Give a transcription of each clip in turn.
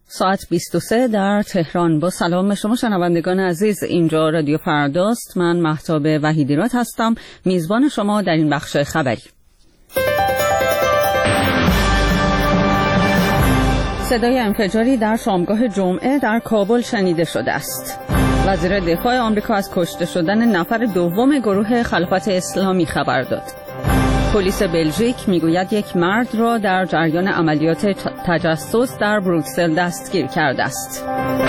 ساعت 23 در تهران. با سلام به شما شنوندگان عزیز، اینجا رادیو فرداست. من مهتاب وحیدیراد هستم، میزبان شما در این بخش خبری. صدای انفجاری در شامگاه جمعه در کابل شنیده شده است. وزیر دفاع آمریکا از کشته شدن نفر دوم گروه خلافت اسلامی خبر داد. پلیس بلژیک میگوید یک مرد را در جریان عملیات تجسس در بروکسل دستگیر کرده است.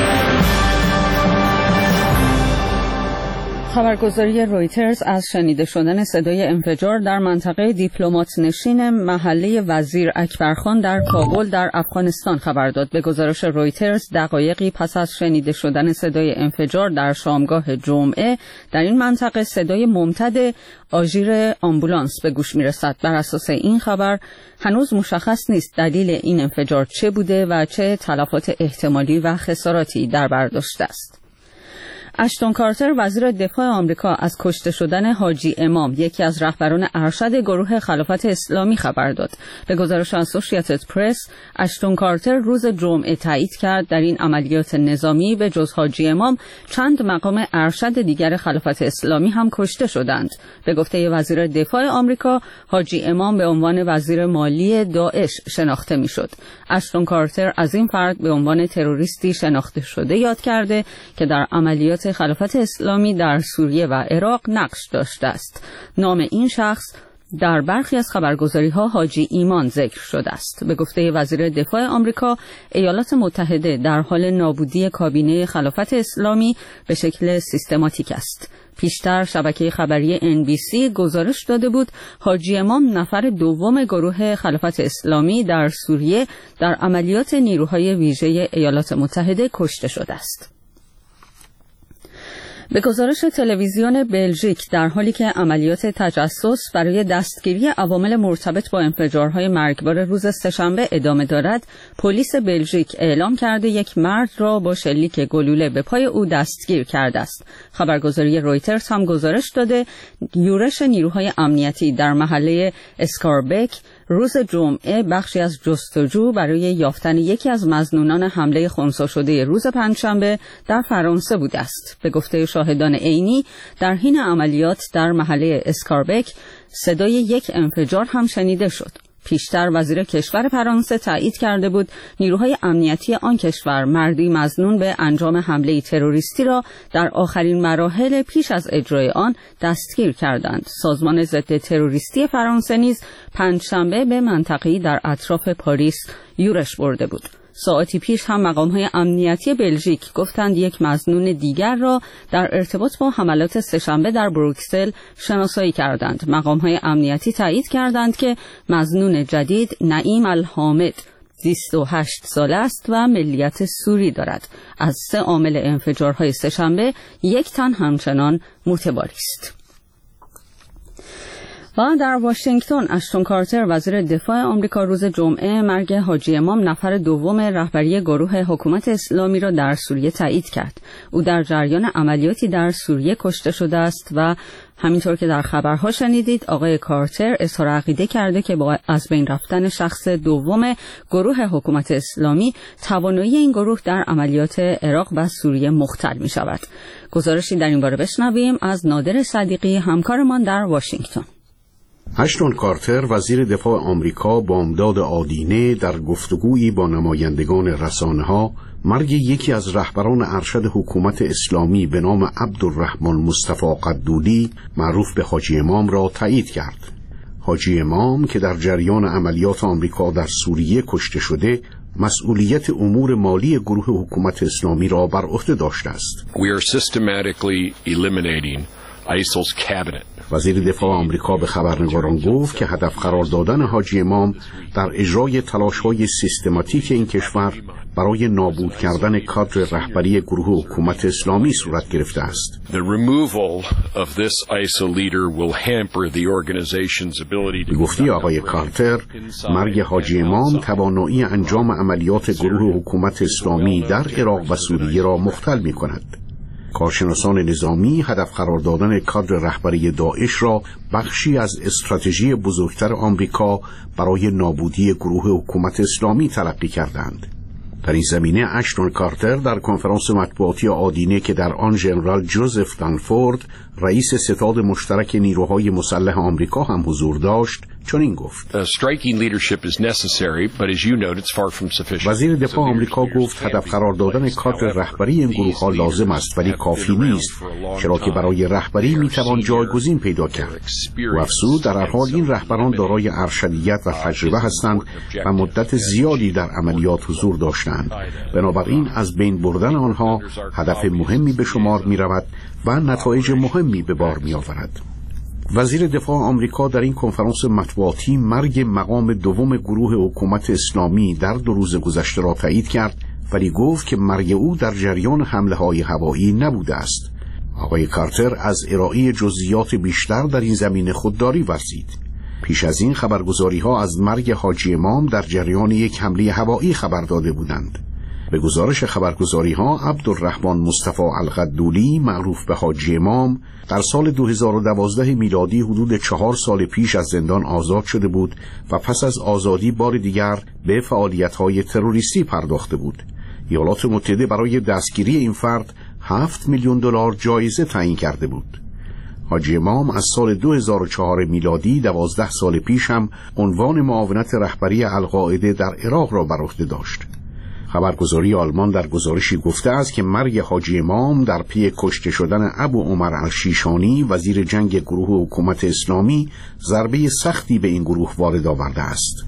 خبرگزاری رویترز از شنیده شدن صدای انفجار در منطقه دیپلمات نشین محله وزیر اکبرخان در کابل در افغانستان خبر داد. به گزارش رویترز دقایقی پس از شنیده شدن صدای انفجار در شامگاه جمعه در این منطقه صدای ممتد آژیر آمبولانس به گوش میرسد. بر اساس این خبر هنوز مشخص نیست دلیل این انفجار چه بوده و چه تلفات احتمالی و خساراتی در بر داشته است. اشتون کارتر وزیر دفاع آمریکا از کشته شدن حاجی امام، یکی از رهبران ارشد گروه خلافت اسلامی خبر داد. به گزارش اسوسییتد پرس، اشتون کارتر روز جمعه تایید کرد در این عملیات نظامی به جز حاجی امام چند مقام ارشد دیگر خلافت اسلامی هم کشته شدند. به گفته وزیر دفاع آمریکا، حاجی امام به عنوان وزیر مالی داعش شناخته میشد. اشتون کارتر از این فرد به عنوان تروریستی شناخته شده یاد کرده که در عملیات خلافت اسلامی در سوریه و عراق نقش داشته است. نام این شخص در برخی از خبرگزاری‌ها حاجی ایمان ذکر شده است. به گفته وزیر دفاع آمریکا، ایالات متحده در حال نابودی کابینه خلافت اسلامی به شکل سیستماتیک است. پیشتر شبکه خبری NBC گزارش داده بود حاجی امام نفر دوم گروه خلافت اسلامی در سوریه در عملیات نیروهای ویژه ایالات متحده کشته شده است. به گزارش تلویزیون بلژیک، در حالی که عملیات تجسس برای دستگیری عوامل مرتبط با انفجارهای مرگبار روز سه‌شنبه ادامه دارد، پلیس بلژیک اعلام کرده یک مرد را با شلیک گلوله به پای او دستگیر کرده است. خبرگزاری رویترز هم گزارش داده یورش نیروهای امنیتی در محله اسکاربک روز جمعه بخشی از جستجو برای یافتن یکی از مظنونان حمله خنثی شده روز پنجشنبه در فرانسه بوده است. به گفته شاهدان عینی، در حین عملیات در محله اسکاربک صدای یک انفجار هم شنیده شد. پیشتر وزیر کشور فرانسه تایید کرده بود نیروهای امنیتی آن کشور مردی مظنون به انجام حمله تروریستی را در آخرین مراحل پیش از اجرای آن دستگیر کردند. سازمان ضد تروریستی فرانسه نیز پنجشنبه به منطقه‌ای در اطراف پاریس یورش برده بود. ساعتی پیش هم مقام‌های امنیتی بلژیک گفتند یک مظنون دیگر را در ارتباط با حملات سه‌شنبه در بروکسل شناسایی کردند. مقام‌های امنیتی تایید کردند که مظنون جدید نعیم الحامد 28 ساله است و ملیت سوری دارد. از 3 عامل انفجارهای سه‌شنبه یک تن همچنان متواری است. و در واشنگتن، اشتون کارتر وزیر دفاع آمریکا روز جمعه مرگ حاجی امام نفر دوم رهبری گروه حکومت اسلامی را در سوریه تایید کرد. او در جریان عملیاتی در سوریه کشته شده است و همینطور که در خبرها شنیدید، آقای کارتر اظهار عقیده کرده که با از بین رفتن شخص دوم گروه حکومت اسلامی توانایی این گروه در عملیات عراق و سوریه مختل می شود. گزارشی در این باره بشنویم از نادر صدیقی، همکارمان در واشنگتن. اشتون کارتر وزیر دفاع آمریکا بامداد آدینه در گفتگویی با نمایندگان رسانه‌ها مرگ یکی از رهبران ارشد حکومت اسلامی به نام عبدالرحمن مصطفی قدولی معروف به حاجی امام را تایید کرد. حاجی امام که در جریان عملیات آمریکا در سوریه کشته شده، مسئولیت امور مالی گروه حکومت اسلامی را بر عهده داشته است. We are systematically eliminating ISIL's cabinet. وزیر دفاع آمریکا به خبرنگاران گفت که هدف قرار دادن حاجی امام در اجرای تلاش‌های سیستماتیک این کشور برای نابود کردن کادر رهبری گروه حکومت اسلامی صورت گرفته است. The removal of this ISIL leader will hamper the organization's ability to به گفته آقای کارتر، مرگ حاجی امام توانایی انجام عملیات گروه حکومت اسلامی در عراق و سوریه را مختل می‌کند. کارشناسان نظامی هدف قرار دادن کادر رهبری داعش را بخشی از استراتژی بزرگتر آمریکا برای نابودی گروه حکومت اسلامی تلقی کردند. در این زمینه اشتون کارتر در کنفرانس مطبوعاتی آدینه که در آن ژنرال جوزف دانفورد رئیس ستاد مشترک نیروهای مسلح آمریکا هم حضور داشت چنین گفت: وزیر دفاع آمریکا گفت هدف قرار دادن کادر رهبری این گروه‌ها لازم است ولی کافی نیست، چرا که برای رهبری میتوان جایگزین پیدا کرد. و افزود در هر حال این رهبران دارای ارشدیت و تجربه هستند و مدت زیادی در عملیات حضور داشتند، بنابراین از بین بردن آنها هدف مهمی به شمار می رود و نتایج مهمی به بار می آورد. وزیر دفاع آمریکا در این کنفرانس مطبوعاتی مرگ مقام دوم گروه حکومت اسلامی در 2 روز گذشته را تایید کرد، ولی گفت که مرگ او در جریان حمله‌های هوایی نبوده است. آقای کارتر از ارائه جزئیات بیشتر در این زمینه خودداری ورزید. پیش از این خبرگزاری‌ها از مرگ حاجی امام در جریان یک حمله هوایی خبر داده بودند. به گزارش خبرگزاری‌ها عبدالرحمن مصطفی القدولی معروف به حاجی امام در سال 2012 میلادی حدود 4 سال پیش از زندان آزاد شده بود و پس از آزادی بار دیگر به فعالیت‌های تروریستی پرداخته بود. ایالات متحده برای دستگیری این فرد 7 میلیون دلار جایزه تعیین کرده بود. حاجی امام از سال 2004 میلادی 12 سال پیش هم عنوان معاونت رهبری القاعده در عراق را بر عهده داشت. خبرگزاری آلمان در گزارشی گفته است که مرگ حاجی امام در پی کشته شدن ابو عمر الشیشانی وزیر جنگ گروه حکومت اسلامی ضربه سختی به این گروه وارد آورده است.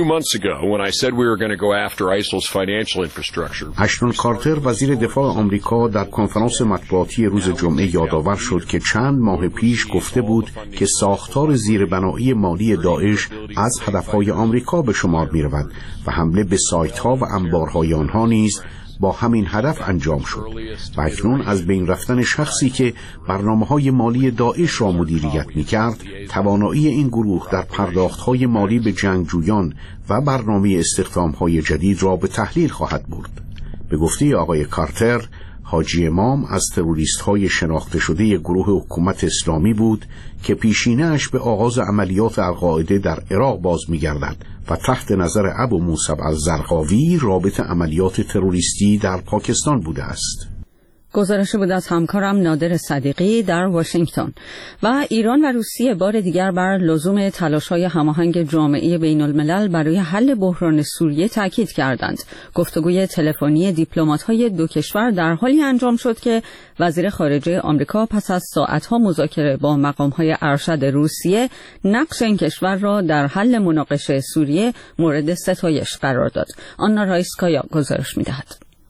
اشتون کارتر وزیر دفاع آمریکا در کنفرانس مطبوعاتی روز جمعه یادآور شد که چند ماه پیش گفته بود که ساختار زیربنایی مالی داعش از هدفهای آمریکا به شمار می رود و حمله به سایت‌ها و انبارهای آنها نیز با همین هدف انجام شد. و اکنون از بین رفتن شخصی که برنامه‌های مالی داعش را مدیریت می‌کرد، توانایی این گروه در پرداخت‌های مالی به جنگجویان و برنامه استخدام‌های جدید را به تحلیل خواهد برد. به گفته آقای کارتر، حاجی امام از تروریست‌های شناخته شده گروه حکومت اسلامی بود که پیشینه‌اش به آغاز عملیات القاعده در عراق باز می‌گردد و تحت نظر ابو موسی الزرقاوی رابط عملیات تروریستی در پاکستان بوده است. گزارش بود از همکارم نادر صدیقی در واشنگتن. و ایران و روسیه بار دیگر بر لزوم تلاش‌های هماهنگ جامعه بین‌الملل برای حل بحران سوریه تاکید کردند. گفتگوی تلفنی دیپلمات‌های 2 کشور در حالی انجام شد که وزیر خارجه آمریکا پس از ساعت‌ها مذاکره با مقام‌های ارشد روسیه نقش این کشور را در حل مناقشه سوریه مورد ستایش قرار داد. آنا رایسکایا گزارش می‌دهد.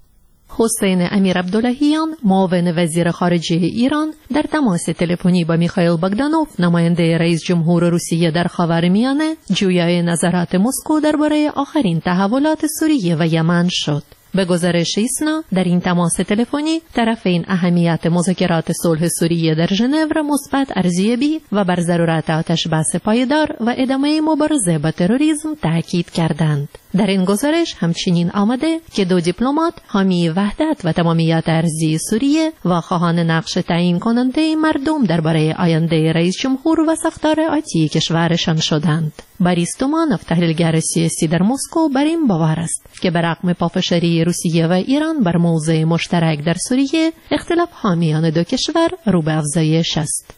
حسین امیر عبداللهیان معاون وزیر خارجه ایران در تماس تلفنی با میخائیل باگدانوف نماینده رئیس جمهور روسیه در خاورمیانه جویای نظرات مسکو درباره آخرین تحولات سوریه و یمن شد. به گزارش ایسنا در این تماس تلفنی طرفین اهمیت مذاکرات صلح سوریه در ژنو را مثبت ارزیابی و بر ضرورت آتش‌بس پایدار و ادامه مبارزه با تروریسم تاکید کردند. در این گزارش همچنین آمده که 2 دیپلمات حامی وحدت و تمامیت ارضی سوریه و خواهان نقش تعیین کننده مردم درباره آینده رئیس جمهور و ساختار آتی کشورشان شدند. بوریس تومانوف تحلیلگر سیاسی در مسکو بر این باور است که به رغم پافشاری روسیه و ایران بر موضع مشترک در سوریه، اختلاف حامیان 2 کشور رو به افزایش است.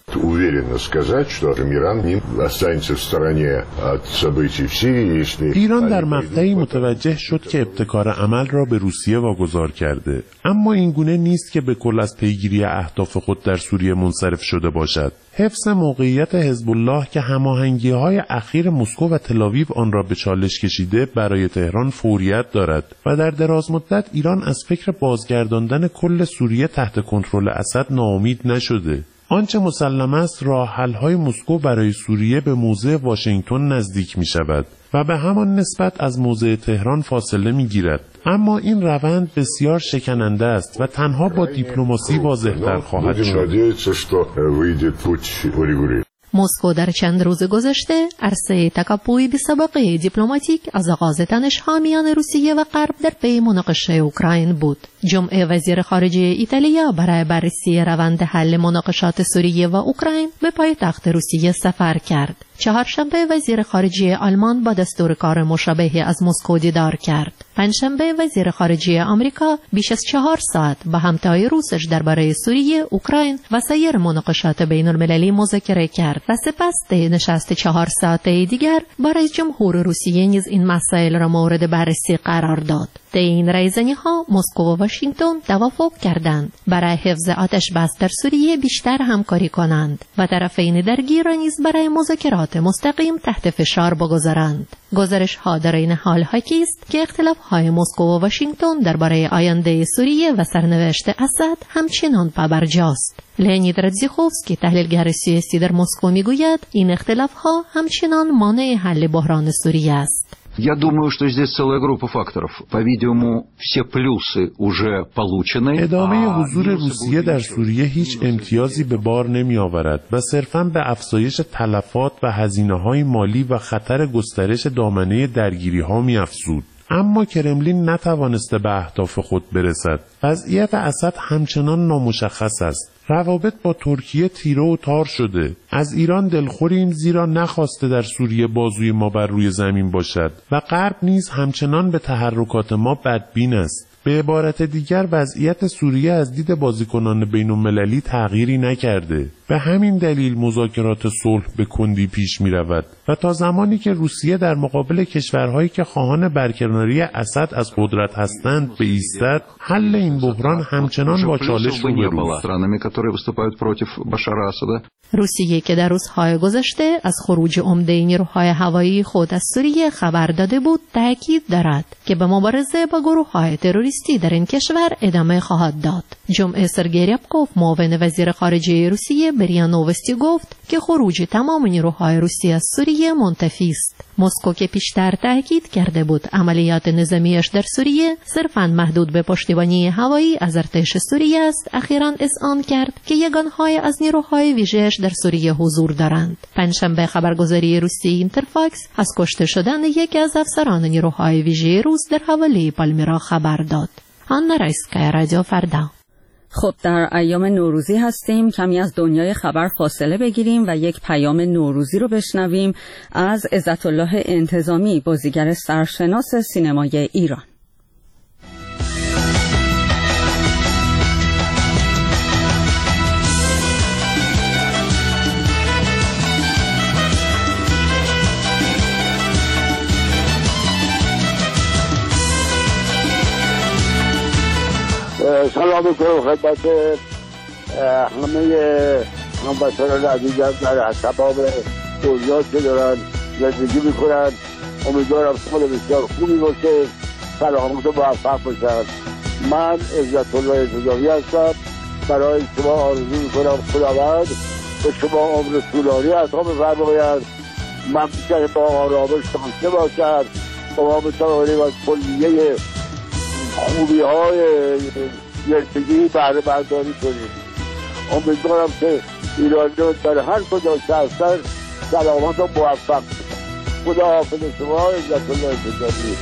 ایران در مقطعی متوجه شد که ابتکار عمل را به روسیه واگذار کرده، اما این گونه نیست که به کل از پیگیری اهداف خود در سوریه منصرف شده باشد. حفظ موقعیت حزب الله که هماهنگی‌های اخیر مسکو و تل‌آویو آن را به چالش کشیده برای تهران فوریت دارد و در دراز مدت ایران از فکر بازگرداندن کل سوریه تحت کنترل اسد ناامید نشده. آنچه مسلم است راه حل‌های مسکو برای سوریه به موضع واشنگتن نزدیک می‌شود و به همان نسبت از موضع تهران فاصله می‌گیرد، اما این روند بسیار شکننده است و تنها با دیپلماسی واضح‌تر خواهد شد. مسکو در چند روز گذشته عرصه تکاپوی بی‌سابقه دیپلماتیک از آغاز تنش‌ها میان روسیه و غرب در پی مناقشه اوکراین بود. جمعه وزیر خارجه ایتالیا برای بررسی روند حل مناقشات سوریه و اوکراین به پایتخت روسیه سفر کرد. چهارشنبه وزیر خارجه آلمان با دستور کار مشابهی از مسکو دیدار کرد. پنجشنبه وزیر خارجه آمریکا بیش از 4 ساعت با همتای روسش درباره سوریه، اوکراین و سایر مناقشات بین المللی مذاکره کرد و سپس طی نشست 4 ساعته دیگر با رئیس جمهور روسیه نیز این مسائل را مورد بررسی قرار داد. طی این رایزنی‌ها مسکو و واشنگتن توافق کردند برای حفظ آتش بس در سوریه بیشتر همکاری کنند و طرفین درگیر را نیز برای مذاکرات مستقیم تحت فشار بگذارند. گزارش‌ها در این حال حاکی است که اختلاف‌های مسکو و واشنگتن درباره آینده سوریه و سرنوشت اسد همچنان پابرجاست. لئونید رادزیخوفسکی تحلیلگر سیاسی در مسکو میگوید این اختلاف‌ها همچنان مانع حل بحران سوریه است. Я думаю, что здесь целая группа факторов. По-видимому, все плюсы уже получены. ادامه حضور روسیه در سوریه هیچ امتیازی به بار نمی آورد و صرفاً به افزایش تلفات و هزینه‌های مالی و خطر گسترش دامنه درگیری‌ها می افزود. اما کرملین نتوانسته به اهداف خود برسد. وضعیت اسد همچنان نامشخص است. روابط با ترکیه تیره و تار شده. از ایران دلخوریم زیرا نخواسته در سوریه بازوی ما بر روی زمین باشد و غرب نیز همچنان به تحرکات ما بدبین است. به عبارت دیگر وضعیت سوریه از دید بازیکنان بین‌المللی تغییری نکرده. به همین دلیل مذاکرات صلح به کندی پیش می رود و تا زمانی که روسیه در مقابل کشورهایی که خواهان برکناری اسد از قدرت هستند بایستد، حل این بحران همچنان با چالش روبروست. روسیه که در روزهای گذشته از خروج عمده نیروهای هوایی خود از سوریه خبر داده بود، تاکید دارد که به مبارزه با گروه‌های تروریستی در این کشور ادامه خواهد داد. جمعه سرگئی ریابکوف معاون وزیر خارجه روسیه به ریا نووستی گفت که خروج تمام نیروهای روسیه از سوریه منتفی است. مسکو که پیشتر تاکید کرده بود عملیات نظامیش در سوریه صرفاً محدود به پشتیبانی هوایی از ارتش سوریه است، اخیراً اذعان کرد که یگانهای از نیروهای ویژه‌اش در سوریه حضور دارند. پنجشنبه خبرگزاری روسی اینترفاکس از کشته شدن یکی از افسران نیروهای ویژه روس در حوالی پالمیرا خبر داد. آنا رایسکایا، رادیو فردا. خب در ایام نوروزی هستیم، کمی از دنیای خبر فاصله بگیریم و یک پیام نوروزی رو بشنویم از عزت‌الله انتظامی، بازیگر سرشناس سینمای ایران. سلام میکنم خدمت همه هموطنان عزیزم در تمام دنیا که دارن زندگی میکنن. امیدوارم سال بسیار خوبی باشه، سلامت و موفق باشن. من عزت‌الله انتظامی هستم. برای شما آرزو میکنم خداوند به شما عمر طولانی عطا بفرماید، مملکت با آرامش داشته باشد، شما بتوانید از کلیه خوبی های زندگی بهره برداری کنید. امیدوارم که ایرانیان در هر کجا که هستن سلامت و موفق. خدا حافظ شما. عزت‌الله انتظامی.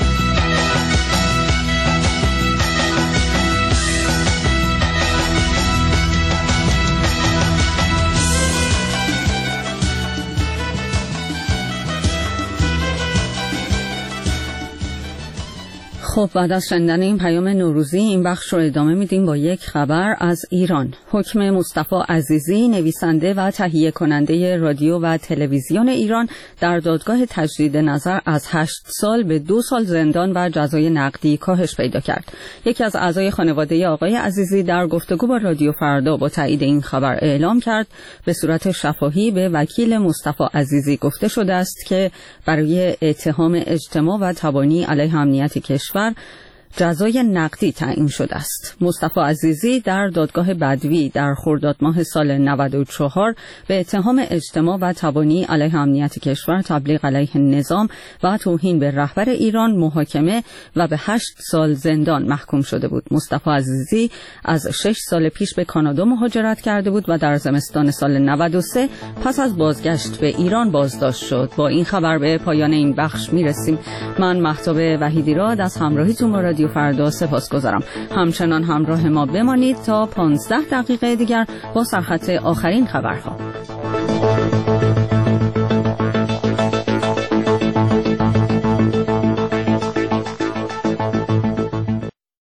خب بعد از شنیدن این پیام نوروزی این بخش رو ادامه میدیم با یک خبر از ایران. حکم مصطفی عزیزی، نویسنده و تهیه کننده رادیو و تلویزیون ایران، در دادگاه تجدید نظر از 8 سال به 2 سال زندان و جزای نقدی کاهش پیدا کرد. یکی از اعضای خانواده آقای عزیزی در گفتگو با رادیو فردا با تایید این خبر اعلام کرد به صورت شفاهی به وکیل مصطفی عزیزی گفته شده است که برای اتهام اجتماع و تبانی علیه امنیت کشور جزای نقدی تعیین شده است. مصطفی عزیزی در دادگاه بدوی در خرداد ماه سال 94 به اتهام اجتماع و تبانی علیه امنیت کشور، تبلیغ علیه نظام و توهین به رهبر ایران محاکمه و به 8 سال زندان محکوم شده بود. مصطفی عزیزی از 6 سال پیش به کانادا مهاجرت کرده بود و در زمستان سال 93 پس از بازگشت به ایران بازداشت شد. با این خبر به پایان این بخش میرسیم. من مهتاب وحیدی‌راد از همراهیتون با رادیو فردا سپاسگزارم. همچنان همراه ما بمانید تا 15 دقیقه دیگر با سرخط آخرین خبرها.